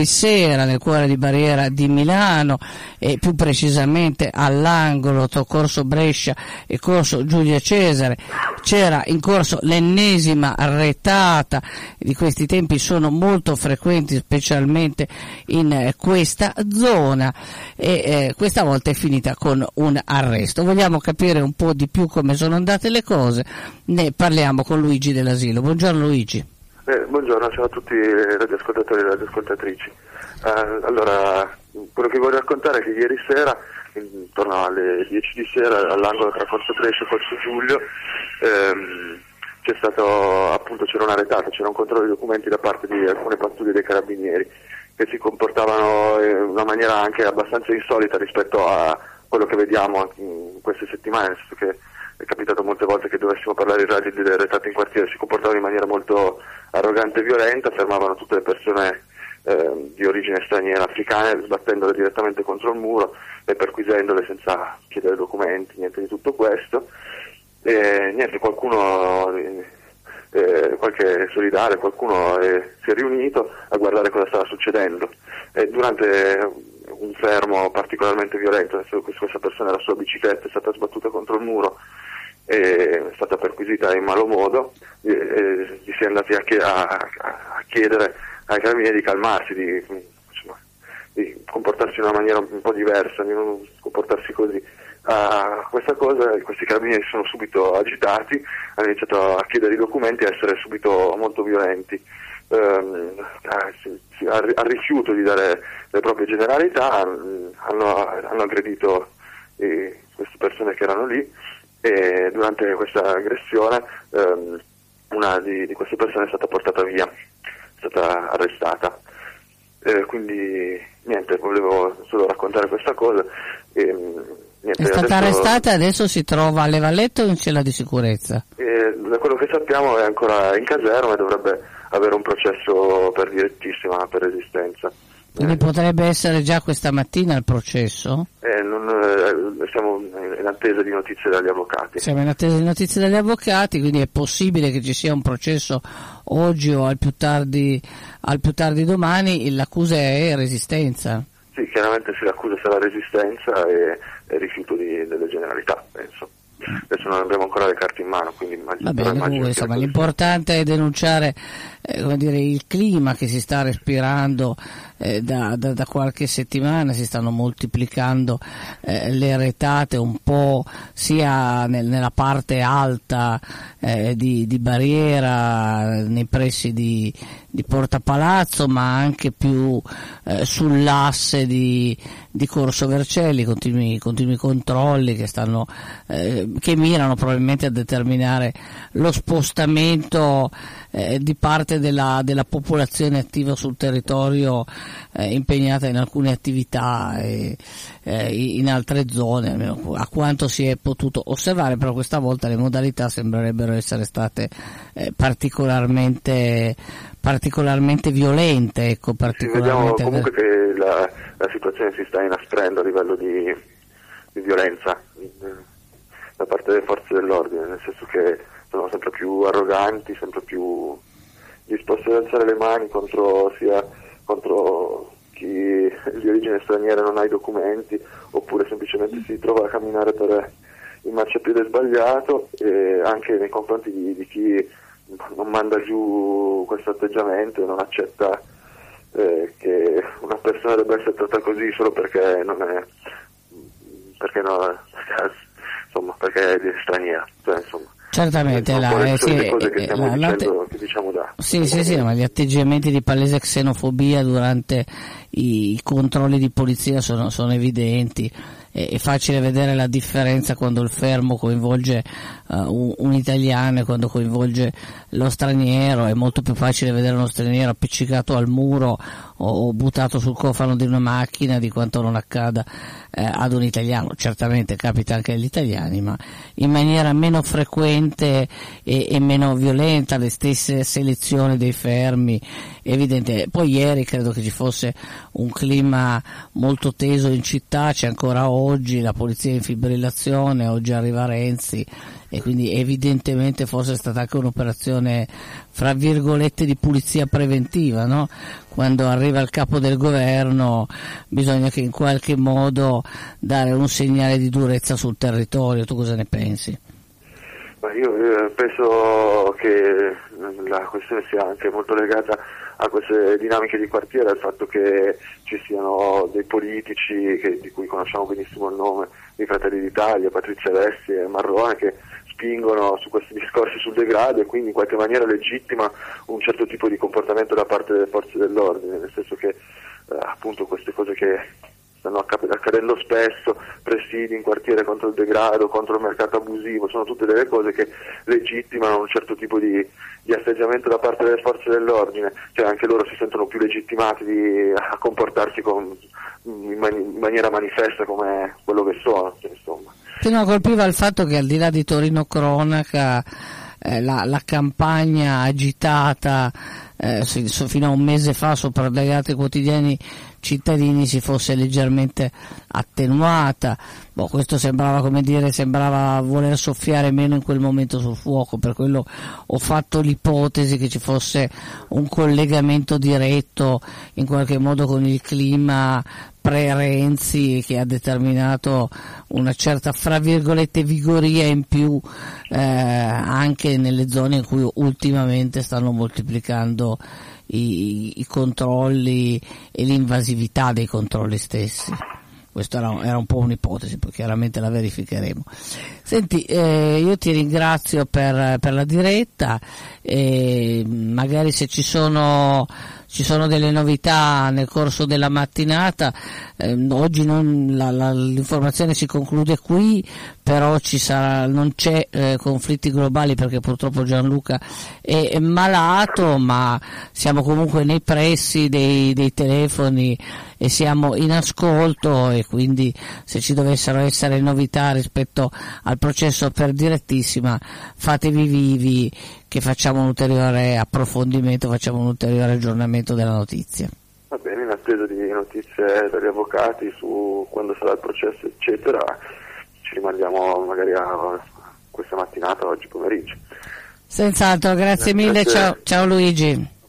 sera nel cuore di Barriera di Milano, e più precisamente all'angolo tra Corso Brescia e Corso Giulio Cesare c'era in corso l'ennesima retata. Di questi tempi sono molto frequenti, specialmente in questa zona, e questa volta è finita con un arresto. Vogliamo capire un po' di più come sono andate le cose, ne parliamo con Luigi Dell'Asilo. Buongiorno Luigi. Buongiorno, ciao a tutti i radioascoltatori e radioascoltatrici. Allora, quello che voglio raccontare è che ieri sera, intorno alle 10 di sera, all'angolo tra Corso Brescia e Corso Giulio, c'era una retata, c'era un controllo di documenti da parte di alcune pattuglie dei carabinieri che si comportavano in una maniera anche abbastanza insolita rispetto a quello che vediamo in queste settimane, nel senso che è capitato molte volte che dovessimo parlare in radio delle retate in quartiere, si comportavano in maniera molto arrogante e violenta, fermavano tutte le persone di origine straniera, africane, sbattendole direttamente contro il muro e perquisendole senza chiedere documenti, niente di tutto questo. E niente, qualche solidale, qualcuno si è riunito a guardare cosa stava succedendo, e durante un fermo particolarmente violento, questa persona, la sua bicicletta è stata sbattuta contro il muro, è stata perquisita in malo modo, gli si è andati a chiedere ai carabinieri di calmarsi, di comportarsi in una maniera un po' diversa, di non comportarsi così. Questa cosa, questi carabinieri sono subito agitati, hanno iniziato a chiedere i documenti e a essere subito molto violenti. Al rifiuto di dare le proprie generalità hanno aggredito queste persone che erano lì, e durante questa aggressione una di queste persone è stata portata via, è stata arrestata. Quindi niente, volevo solo raccontare questa cosa. Niente, è stata arrestata e adesso si trova alle Vallette o in cella di sicurezza? Da quello che sappiamo è ancora in caserma e dovrebbe avere un processo per direttissima, per resistenza. Quindi potrebbe essere già questa mattina il processo? Siamo in attesa di notizie dagli avvocati. Siamo in attesa di notizie dagli avvocati, quindi è possibile che ci sia un processo oggi o al più tardi domani. L'accusa è resistenza? Sì, chiaramente l'accusa sarà resistenza e rifiuto delle generalità, penso. Adesso non abbiamo ancora le carte in mano, quindi immagino insomma, l'importante è denunciare il clima che si sta respirando da qualche settimana. Si stanno moltiplicando le retate un po' sia nella parte alta di Barriera, nei pressi di Porta Palazzo, ma anche più sull'asse di Corso Vercelli, continui controlli che mirano probabilmente a determinare lo spostamento di parte della popolazione attiva sul territorio, impegnata in alcune attività in altre zone, almeno a quanto si è potuto osservare. Però questa volta le modalità sembrerebbero essere state particolarmente violente, ecco, vediamo comunque che la situazione si sta inasprendo a livello di violenza da parte delle forze dell'ordine, nel senso che sono sempre più arroganti, sempre più disposti ad alzare le mani contro chi di origine straniera non ha i documenti, oppure semplicemente si trova a camminare per il marciapiede sbagliato, e anche nei confronti di chi non manda giù questo atteggiamento e non accetta che una persona debba essere trattata così solo perché perché è straniera, insomma. Certamente, sì, ma gli atteggiamenti di palese xenofobia durante i controlli di polizia sono evidenti. È facile vedere la differenza quando il fermo coinvolge un italiano e quando coinvolge lo straniero. È molto più facile vedere uno straniero appiccicato al muro o buttato sul cofano di una macchina di quanto non accada ad un italiano. Certamente capita anche agli italiani, ma in maniera meno frequente e meno violenta. Le stesse selezioni dei fermi, evidente. Poi ieri credo che ci fosse un clima molto teso in città, c'è ancora oggi, la polizia in fibrillazione, oggi arriva Renzi e quindi evidentemente forse è stata anche un'operazione fra virgolette di pulizia preventiva, no? Quando arriva il capo del governo bisogna che in qualche modo dare un segnale di durezza sul territorio. Tu cosa ne pensi? Ma io penso che la questione sia anche molto legata a queste dinamiche di quartiere, al fatto che ci siano dei politici di cui conosciamo benissimo il nome, i Fratelli d'Italia, Patrizia Vessi e Marrone, che spingono su questi discorsi sul degrado e quindi in qualche maniera legittima un certo tipo di comportamento da parte delle forze dell'ordine, nel senso che appunto queste cose che stanno accadendo spesso, presidi in quartiere contro il degrado, contro il mercato abusivo, sono tutte delle cose che legittimano un certo tipo di atteggiamento da parte delle forze dell'ordine, cioè anche loro si sentono più legittimati a comportarsi in maniera manifesta come quello che sono, insomma. Sì, no, colpiva il fatto che al di là di Torino Cronaca la campagna agitata fino a un mese fa sopra gli altri quotidiani cittadini si fosse leggermente attenuata. Questo sembrava voler soffiare meno in quel momento sul fuoco, per quello ho fatto l'ipotesi che ci fosse un collegamento diretto in qualche modo con il clima pre-Renzi che ha determinato una certa fra virgolette vigoria in più anche nelle zone in cui ultimamente stanno moltiplicando i controlli e l'invasività dei controlli stessi. Questa era un po' un'ipotesi, poi chiaramente la verificheremo. Senti, io ti ringrazio per la diretta, e magari se ci sono delle novità nel corso della mattinata, oggi l'informazione si conclude qui, però non c'è conflitti globali perché purtroppo Gianluca è malato, ma siamo comunque nei pressi dei telefoni e siamo in ascolto, e quindi se ci dovessero essere novità rispetto al processo per direttissima fatevi vivi, che facciamo un ulteriore approfondimento, facciamo un ulteriore aggiornamento della notizia. Va bene, in attesa di notizie dagli avvocati su quando sarà il processo eccetera, ci rimandiamo magari a questa mattinata, oggi pomeriggio. Senz'altro, grazie mille, ciao Luigi.